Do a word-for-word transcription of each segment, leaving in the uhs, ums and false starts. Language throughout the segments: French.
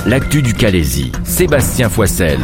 l'actu du Calaisis, Sébastien Foissel.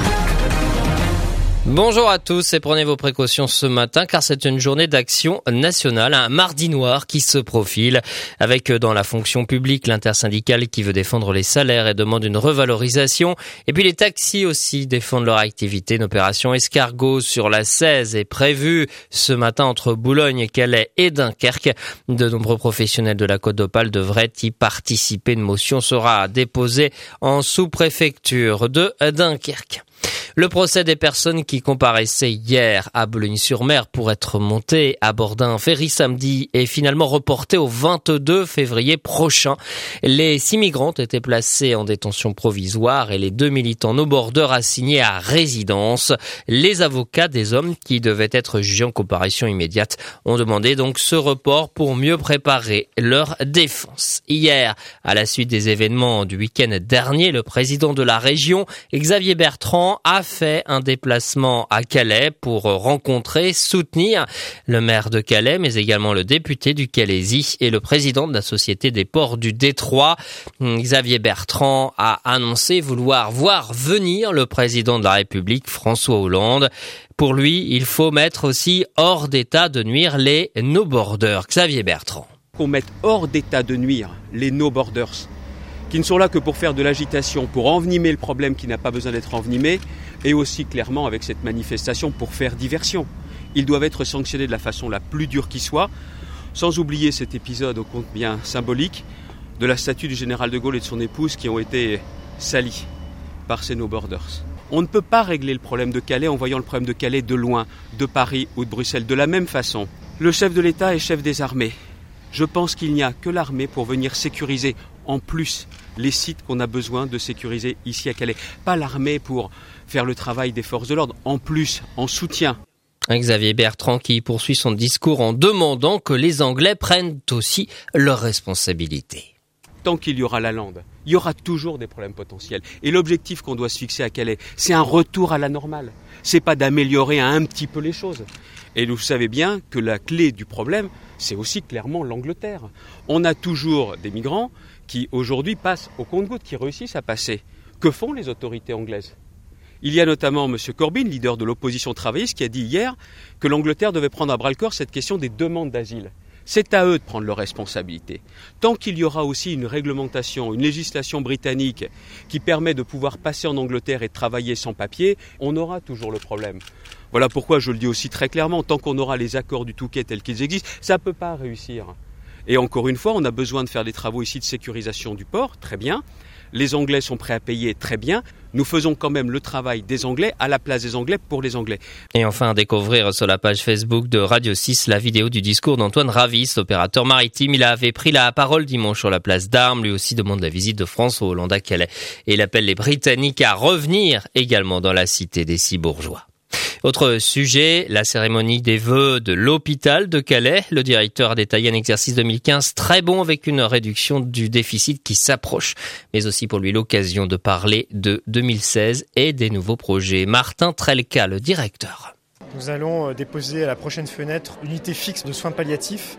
Bonjour à tous et prenez vos précautions ce matin car c'est une journée d'action nationale, un mardi noir qui se profile avec dans la fonction publique l'intersyndicale qui veut défendre les salaires et demande une revalorisation et puis les taxis aussi défendent leur activité. Une opération escargot sur la seize est prévue ce matin entre Boulogne, Calais et Dunkerque. De nombreux professionnels de la Côte d'Opale devraient y participer. Une motion sera déposée en sous-préfecture de Dunkerque. Le procès des personnes qui comparaissaient hier à Boulogne-sur-Mer pour être montées à bord d'un ferry samedi est finalement reporté au vingt-deux février prochain. Les six migrants étaient placés en détention provisoire et les deux militants no-border assignés à résidence. Les avocats des hommes qui devaient être jugés en comparution immédiate ont demandé donc ce report pour mieux préparer leur défense. Hier, à la suite des événements du week-end dernier, le président de la région, Xavier Bertrand, a fait un déplacement à Calais pour rencontrer, soutenir le maire de Calais, mais également le député du Calaisis et le président de la Société des ports du Détroit. Xavier Bertrand a annoncé vouloir voir venir le président de la République, François Hollande. Pour lui, il faut mettre aussi hors d'état de nuire les no-borders. Xavier Bertrand. Qu'on mette hors d'état de nuire les no-borders, qui ne sont là que pour faire de l'agitation, pour envenimer le problème qui n'a pas besoin d'être envenimé, et aussi clairement avec cette manifestation pour faire diversion. Ils doivent être sanctionnés de la façon la plus dure qui soit, sans oublier cet épisode ô combien symbolique de la statue du général de Gaulle et de son épouse qui ont été salis par ces no-borders. On ne peut pas régler le problème de Calais en voyant le problème de Calais de loin, de Paris ou de Bruxelles. De la même façon, le chef de l'État est chef des armées. Je pense qu'il n'y a que l'armée pour venir sécuriser en plus les sites qu'on a besoin de sécuriser ici à Calais. Pas l'armée pour faire le travail des forces de l'ordre, en plus, en soutien. Xavier Bertrand qui poursuit son discours en demandant que les Anglais prennent aussi leurs responsabilités. Tant qu'il y aura la lande, il y aura toujours des problèmes potentiels. Et l'objectif qu'on doit se fixer à Calais, c'est un retour à la normale. C'est pas d'améliorer un petit peu les choses. Et vous savez bien que la clé du problème, c'est aussi clairement l'Angleterre. On a toujours des migrants qui aujourd'hui passent au compte-gouttes, qui réussissent à passer. Que font les autorités anglaises ? Il y a notamment M. Corbyn, leader de l'opposition travailliste, qui a dit hier que l'Angleterre devait prendre à bras-le-corps cette question des demandes d'asile. C'est à eux de prendre leurs responsabilités. Tant qu'il y aura aussi une réglementation, une législation britannique qui permet de pouvoir passer en Angleterre et de travailler sans papier, on aura toujours le problème. Voilà pourquoi je le dis aussi très clairement, tant qu'on aura les accords du Touquet tels qu'ils existent, ça ne peut pas réussir. Et encore une fois, on a besoin de faire des travaux ici de sécurisation du port, très bien. Les Anglais sont prêts à payer, très bien. Nous faisons quand même le travail des Anglais à la place des Anglais pour les Anglais. Et enfin, à découvrir sur la page Facebook de Radio six la vidéo du discours d'Antoine Ravis, l'opérateur maritime. Il avait pris la parole dimanche sur la place d'Armes. Lui aussi demande la visite de François Hollande à Calais. Et il appelle les Britanniques à revenir également dans la cité des six bourgeois. Autre sujet, la cérémonie des vœux de l'hôpital de Calais. Le directeur a détaillé un exercice deux mille quinze très bon avec une réduction du déficit qui s'approche, mais aussi pour lui l'occasion de parler de deux mille seize et des nouveaux projets. Martin Trelka, le directeur. Nous allons déposer à la prochaine fenêtre une unité fixe de soins palliatifs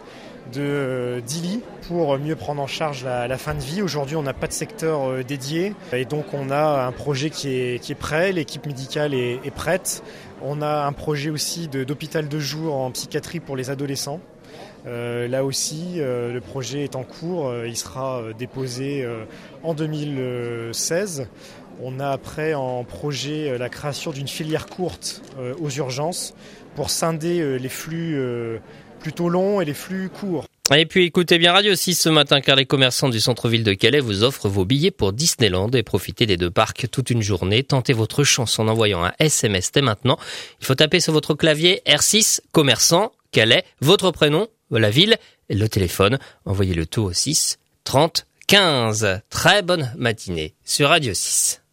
de dix lits pour mieux prendre en charge la, la fin de vie. Aujourd'hui, on n'a pas de secteur dédié et donc on a un projet qui est, qui est prêt, l'équipe médicale est, est prête. On a un projet aussi de, d'hôpital de jour en psychiatrie pour les adolescents. Euh, là aussi, euh, le projet est en cours, euh, il sera déposé euh, en deux mille seize. On a après en projet euh, la création d'une filière courte euh, aux urgences pour scinder euh, les flux euh, plutôt longs et les flux courts. Et puis écoutez bien Radio six ce matin car les commerçants du centre-ville de Calais vous offrent vos billets pour Disneyland et profitez des deux parcs toute une journée. Tentez votre chance en envoyant un S M S dès maintenant. Il faut taper sur votre clavier R six, commerçant, Calais, votre prénom, la ville, et le téléphone. Envoyez le tout au six trente quinze. Très bonne matinée sur Radio six.